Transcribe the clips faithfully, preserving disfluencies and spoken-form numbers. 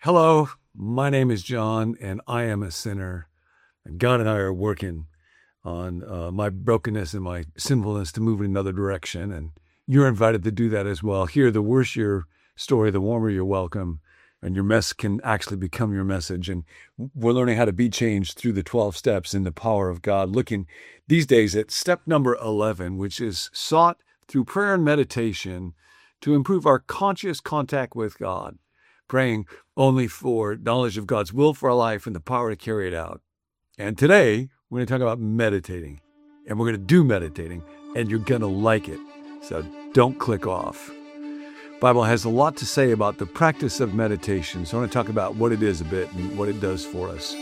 Hello, my name is John, and I am a sinner. And God and I are working on uh, my brokenness and my sinfulness to move in another direction, and you're invited to do that as well. Here, the worse your story, the warmer you're welcome, and your mess can actually become your message. And we're learning how to be changed through the twelve steps in the power of God, looking these days at step number eleven, which is sought through prayer and meditation to improve our conscious contact with God, praying only for knowledge of God's will for our life and the power to carry it out. And today, we're going to talk about meditating. And we're going to do meditating, and you're going to like it. So don't click off. The Bible has a lot to say about the practice of meditation. So I want to talk about what it is a bit and what it does for us.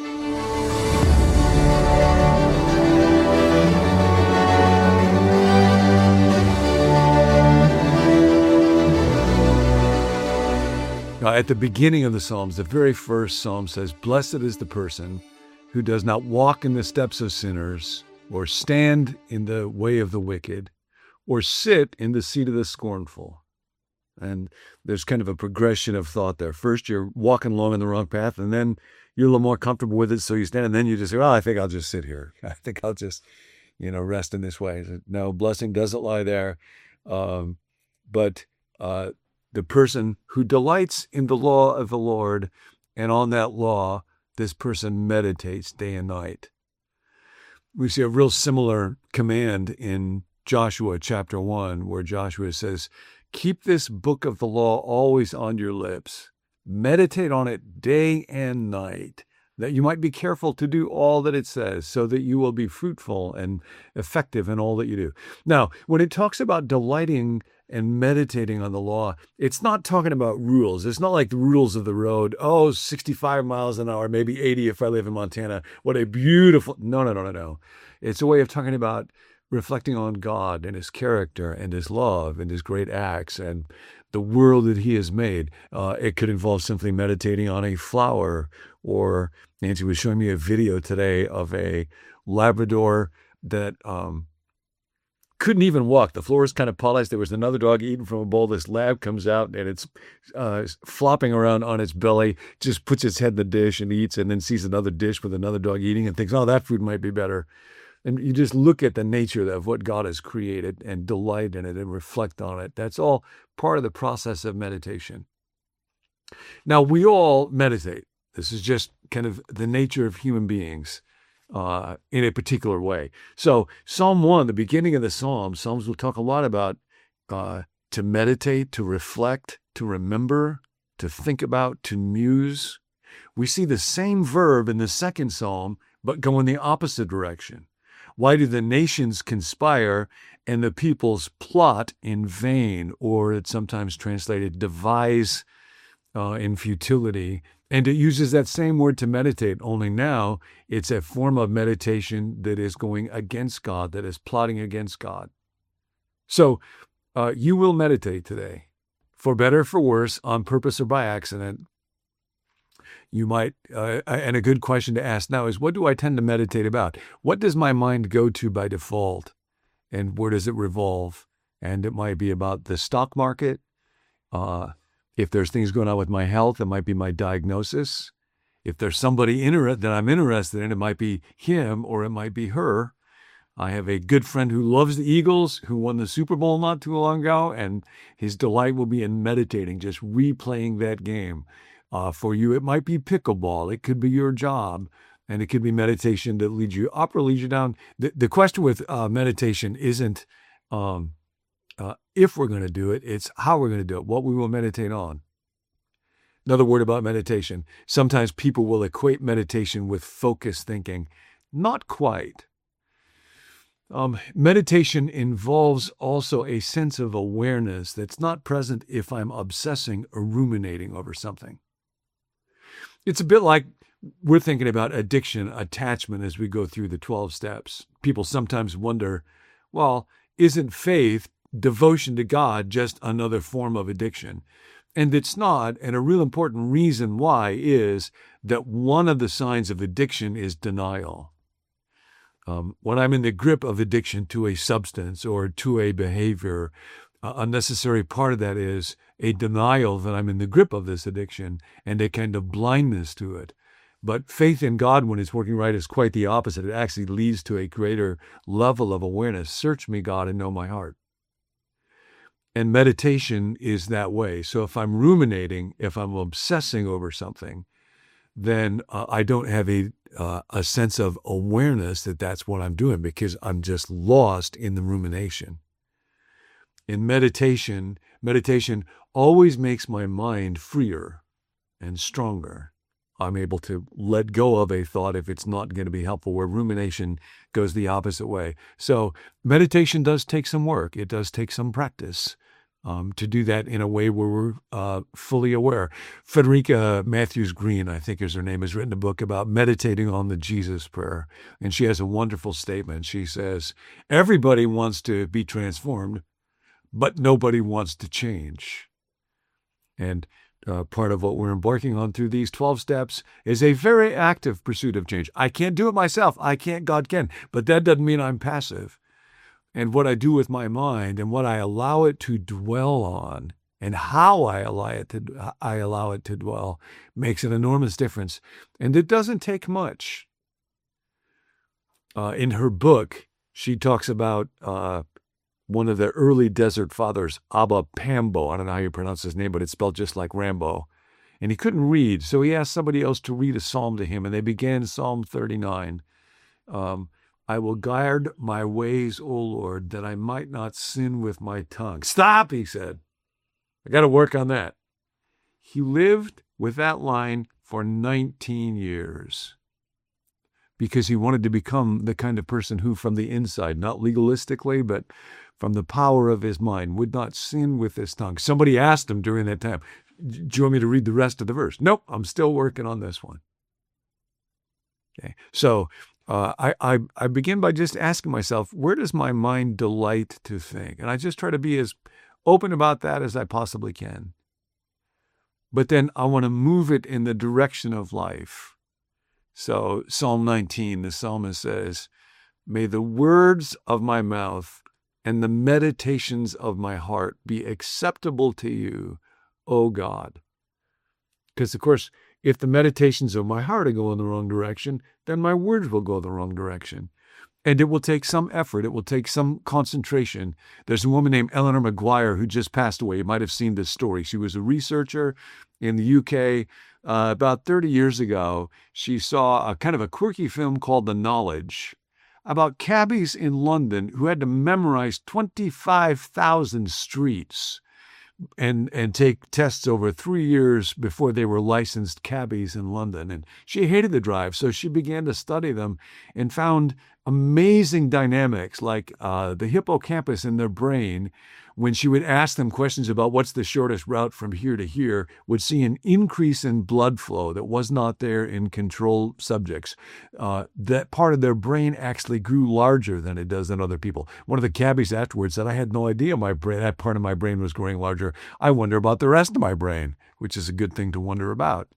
Uh, at the beginning of the Psalms, the very first Psalm says, "Blessed is the person who does not walk in the steps of sinners, or stand in the way of the wicked, or sit in the seat of the scornful." And there's kind of a progression of thought there. First, you're walking along in the wrong path, and then you're a little more comfortable with it, so you stand, and then you just say, "Well, I think I'll just sit here. I think I'll just, you know, rest in this way." No, blessing doesn't lie there. Um, but uh, the person who delights in the law of the Lord, and on that law, this person meditates day and night. We see a real similar command in Joshua chapter one, where Joshua says, "Keep this book of the law always on your lips. Meditate on it day and night, that you might be careful to do all that it says, so that you will be fruitful and effective in all that you do." Now, when it talks about delighting and meditating on the law, it's not talking about rules. It's not like the rules of the road. Oh, sixty-five miles an hour, maybe eighty if I live in Montana. What a beautiful... No, no, no, no, no. It's a way of talking about reflecting on God and his character and his love and his great acts and the world that he has made. Uh, it could involve simply meditating on a flower, or Nancy was showing me a video today of a Labrador that um, couldn't even walk. The floor is kind of polished. There was another dog eating from a bowl. This lab comes out and it's uh, flopping around on its belly, just puts its head in the dish and eats, and then sees another dish with another dog eating and thinks, "Oh, that food might be better." And you just look at the nature of what God has created and delight in it and reflect on it. That's all part of the process of meditation. Now, we all meditate. This is just kind of the nature of human beings uh, in a particular way. So Psalm one, the beginning of the Psalms, Psalms will talk a lot about uh, to meditate, to reflect, to remember, to think about, to muse. We see the same verb in the second Psalm, but go in the opposite direction. "Why do the nations conspire and the peoples plot in vain?" Or it's sometimes translated devise uh, in futility. And it uses that same word to meditate, only now it's a form of meditation that is going against God, that is plotting against God. So uh, you will meditate today, for better, for worse, on purpose or by accident. You might, uh, and a good question to ask now is, what do I tend to meditate about? What does my mind go to by default? And where does it revolve? And it might be about the stock market. Uh, if there's things going on with my health, it might be my diagnosis. If there's somebody inter- that I'm interested in, it might be him or it might be her. I have a good friend who loves the Eagles, who won the Super Bowl not too long ago, and his delight will be in meditating, just replaying that game. Uh, for you, it might be pickleball. It could be your job, and it could be meditation that leads you up or leads you down. The, the question with uh, meditation isn't um, uh, if we're going to do it, it's how we're going to do it, what we will meditate on. Another word about meditation. Sometimes people will equate meditation with focused thinking. Not quite. Um, meditation involves also a sense of awareness that's not present if I'm obsessing or ruminating over something. It's a bit like we're thinking about addiction, attachment as we go through the twelve steps. People sometimes wonder, well, isn't faith, devotion to God, just another form of addiction? And it's not, and a real important reason why is that one of the signs of addiction is denial. Um, when I'm in the grip of addiction to a substance or to a behavior, uh, a necessary part of that is a denial that I'm in the grip of this addiction and a kind of blindness to it. But faith in God, when it's working right, is quite the opposite. It actually leads to a greater level of awareness. Search me, God, and know my heart. And meditation is that way. So if I'm ruminating, if I'm obsessing over something, then uh, I don't have a uh, a sense of awareness that that's what I'm doing, because I'm just lost in the rumination. In meditation, meditation always makes my mind freer and stronger. I'm able to let go of a thought if it's not going to be helpful, where rumination goes the opposite way. So meditation does take some work. It does take some practice um, to do that in a way where we're uh, fully aware. Frederica Matthews Green, I think is her name, has written a book about meditating on the Jesus prayer. And she has a wonderful statement. She says, everybody wants to be transformed, but nobody wants to change. And Uh, part of what we're embarking on through these twelve steps is a very active pursuit of change. I can't do it myself. I can't, God can. But that doesn't mean I'm passive. And what I do with my mind and what I allow it to dwell on and how I allow it to, I allow it to dwell makes an enormous difference. And it doesn't take much. Uh, in her book, she talks about uh, one of the early desert fathers, Abba Pambo. I don't know how you pronounce his name, but it's spelled just like Rambo. And he couldn't read, so he asked somebody else to read a psalm to him, and they began Psalm thirty-nine. Um, I will guard my ways, O Lord, that I might not sin with my tongue. Stop, he said. I got to work on that. He lived with that line for nineteen years. Because he wanted to become the kind of person who, from the inside, not legalistically, but from the power of his mind, would not sin with his tongue. Somebody asked him during that time, do you want me to read the rest of the verse? Nope, I'm still working on this one. Okay, so uh, I, I, I begin by just asking myself, where does my mind delight to think? And I just try to be as open about that as I possibly can. But then I want to move it in the direction of life. So Psalm nineteen, the psalmist says, may the words of my mouth and the meditations of my heart be acceptable to you, O God. Because, of course, if the meditations of my heart are going the wrong direction, then my words will go the wrong direction. And it will take some effort. It will take some concentration. There's a woman named Eleanor Maguire who just passed away. You might have seen this story. She was a researcher in the U K. Uh, about thirty years ago. She saw a kind of a quirky film called The Knowledge about cabbies in London who had to memorize twenty-five thousand streets and and take tests over three years before they were licensed cabbies in London. And she hated the drive, so she began to study them and found amazing dynamics, like uh, the hippocampus in their brain. When she would ask them questions about what's the shortest route from here to here, would see an increase in blood flow that was not there in control subjects. Uh, that part of their brain actually grew larger than it does in other people. One of the cabbies afterwards said, I had no idea my brain, that part of my brain was growing larger. I wonder about the rest of my brain, which is a good thing to wonder about.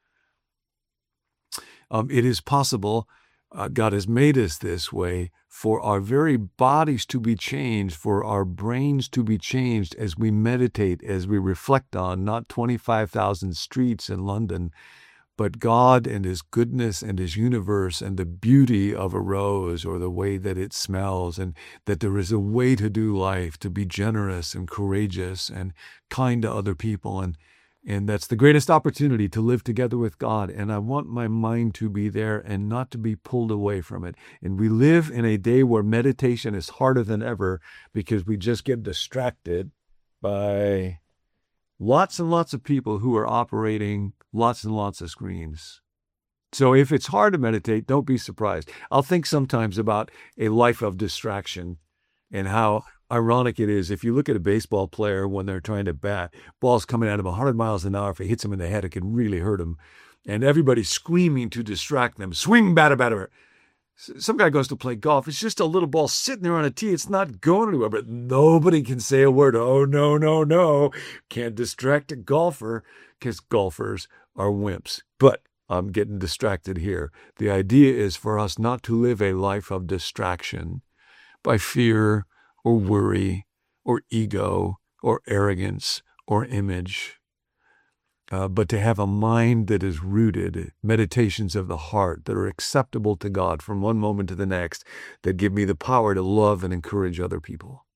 Um, it is possible, uh, God has made us this way, for our very bodies to be changed, for our brains to be changed as we meditate, as we reflect on not twenty-five thousand streets in London, but God and His goodness and His universe and the beauty of a rose or the way that it smells, and that there is a way to do life, to be generous and courageous and kind to other people. And And that's the greatest opportunity to live together with God. And I want my mind to be there and not to be pulled away from it. And we live in a day where meditation is harder than ever because we just get distracted by lots and lots of people who are operating lots and lots of screens. So if it's hard to meditate, don't be surprised. I'll think sometimes about a life of distraction and how ironic it is. If you look at a baseball player when they're trying to bat, ball's coming at him one hundred miles an hour. If it hits him in the head, it can really hurt him. And everybody's screaming to distract them. Swing, batter, batter. Some guy goes to play golf. It's just a little ball sitting there on a tee. It's not going anywhere, but nobody can say a word. Oh, no, no, no. Can't distract a golfer because golfers are wimps. But I'm getting distracted here. The idea is for us not to live a life of distraction by fear or worry or ego or arrogance or image, uh, but to have a mind that is rooted, meditations of the heart that are acceptable to God from one moment to the next, that give me the power to love and encourage other people.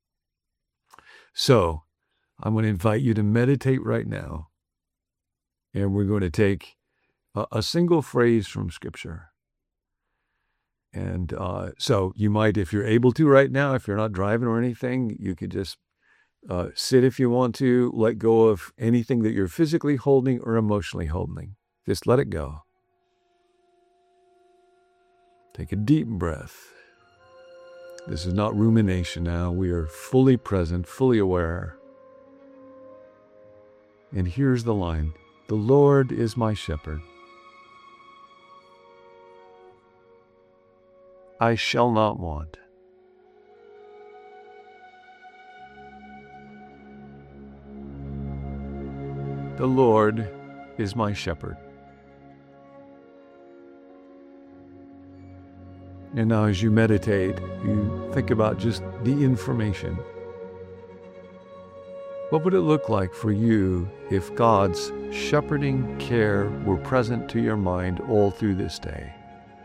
So I'm going to invite you to meditate right now, and we're going to take a, a single phrase from Scripture. And uh, so you might, if you're able to right now, if you're not driving or anything, you could just uh, sit if you want to, let go of anything that you're physically holding or emotionally holding. Just let it go. Take a deep breath. This is not rumination now. We are fully present, fully aware. And here's the line. The Lord is my shepherd. I shall not want. The Lord is my shepherd. And now as you meditate, you think about just the information. What would it look like for you if God's shepherding care were present to your mind all through this day,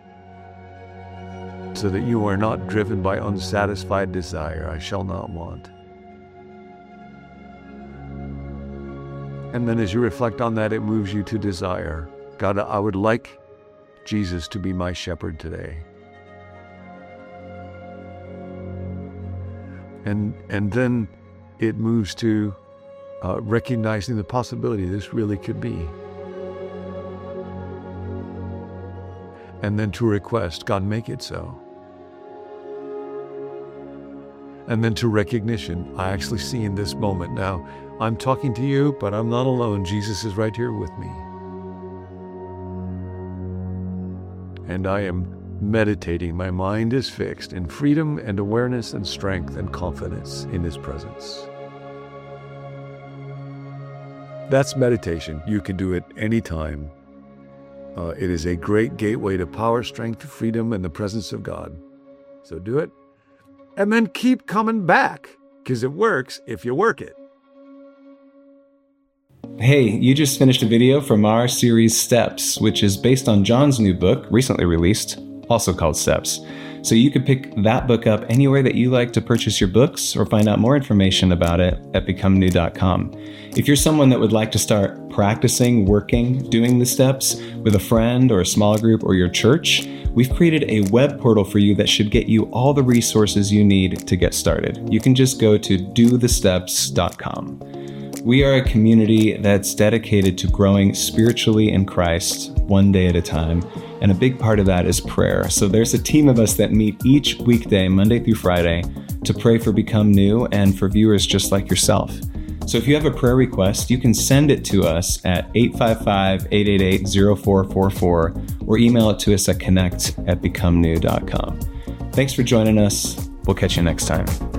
so that you are not driven by unsatisfied desire? I shall not want. And then as you reflect on that, it moves you to desire. God, I would like Jesus to be my shepherd today. And and then it moves to uh, recognizing the possibility this really could be. And then to request, God, make it so. And then to recognition, I actually see in this moment now, I'm talking to you, but I'm not alone. Jesus is right here with me. And I am meditating. My mind is fixed in freedom and awareness and strength and confidence in His presence. That's meditation. You can do it anytime. Uh, it is a great gateway to power, strength, freedom, and the presence of God. So do it. And then keep coming back, because it works if you work it. Hey, you just finished a video from our series Steps, which is based on John's new book, recently released, also called Steps. So you could pick that book up anywhere that you like to purchase your books or find out more information about it at become new dot com. If you're someone that would like to start practicing, working, doing the steps with a friend or a small group or your church, we've created a web portal for you that should get you all the resources you need to get started. You can just go to do the steps dot com. We are a community that's dedicated to growing spiritually in Christ one day at a time, and a big part of that is prayer. So there's a team of us that meet each weekday, Monday through Friday, to pray for Become New and for viewers just like yourself. So if you have a prayer request, you can send it to us at eight five five, eight eight eight, zero four four four or email it to us at connect at become new dot com. Thanks for joining us. We'll catch you next time.